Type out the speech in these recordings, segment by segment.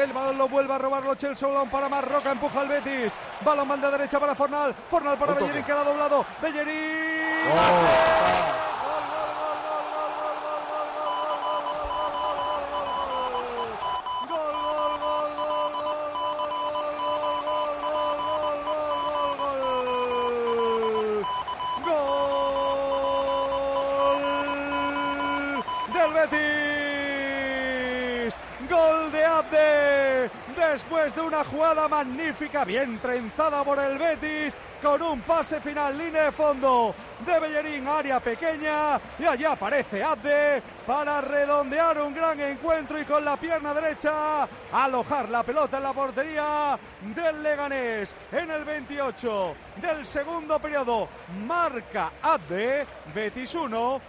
El balón lo vuelve a robar Lo Celso, balón para Marroca, empuja al Betis. Balón banda derecha para Fornal para Bellerín, que la ha doblado. Bellerín. Gol de Abde, después de una jugada magnífica, bien trenzada por el Betis, con un pase final, línea de fondo de Bellerín, área pequeña, y allí aparece Abde para redondear un gran encuentro y con la pierna derecha alojar la pelota en la portería del Leganés. En el 28 del segundo periodo marca Abde, Betis 1,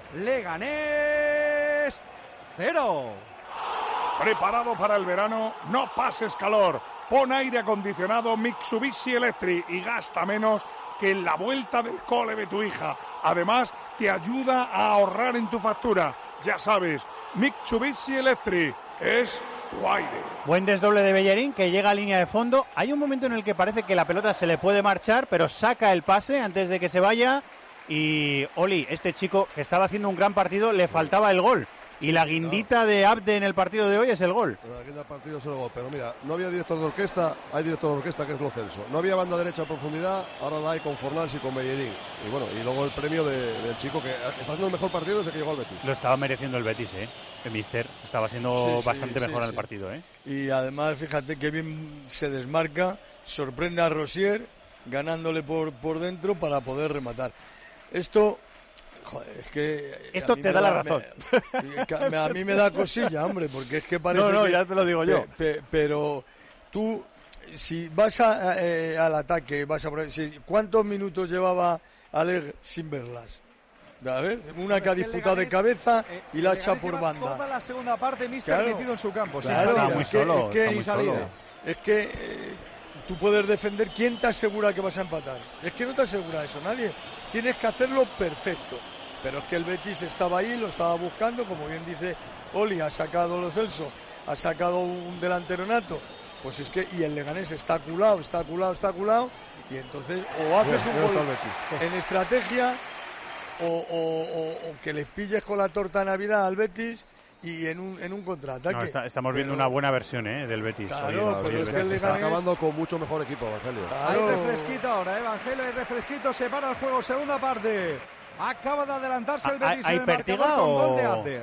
Leganés 0. Preparado para el verano, no pases calor. Pon aire acondicionado Mitsubishi Electric y gasta menos que en la vuelta del cole de tu hija. Además, te ayuda a ahorrar en tu factura. Ya sabes, Mitsubishi Electric es tu aire. Buen desdoble de Bellerín, que llega a línea de fondo. Hay un momento en el que parece que la pelota se le puede marchar, pero saca el pase antes de que se vaya. Y Oli, este chico que estaba haciendo un gran partido, le faltaba el gol. Y la guindita de Abde en el partido de hoy es el gol. La guinda del partido es el gol, pero mira, no había director de orquesta, hay director de orquesta que es Lo Celso. No había banda derecha a profundidad, ahora la hay con Fornals y con Bellerín. Y bueno, y luego el premio del chico que está haciendo el mejor partido desde que llegó al Betis. Lo estaba mereciendo el Betis, el míster. Estaba siendo bastante mejor en el partido, Y además, fíjate que bien se desmarca, sorprende a Rosier, ganándole por dentro para poder rematar. Esto... Joder, es que esto te da la razón. A mí me da cosilla, hombre, porque es que parece No, ya te lo digo yo. Pero tú, si vas al ataque, ¿cuántos minutos llevaba Aleg sin verlas? A ver, una que ha disputado de cabeza y la echa por banda. Toda la segunda parte, mister metido en su campo. Claro, muy solo. Es que tú puedes defender. ¿Quién te asegura que vas a empatar? Es que no te asegura eso nadie. Tienes que hacerlo perfecto. Pero es que el Betis estaba ahí, lo estaba buscando, como bien dice Oli, ha sacado Lo Celso, ha sacado un delantero nato, pues es que, y el Leganés está culado, y entonces o haces un gol en estrategia, o que les pilles con la torta de Navidad al Betis, y en un contraataque. No, estamos viendo una buena versión del Betis. Claro, pero es que el está Leganés... acabando con mucho mejor equipo, Evangelio. Hay refresquito ahora, Evangelio, hay refresquito, se para el juego, segunda parte. Acaba de adelantarse el Betis en el marcador con gol de Abde.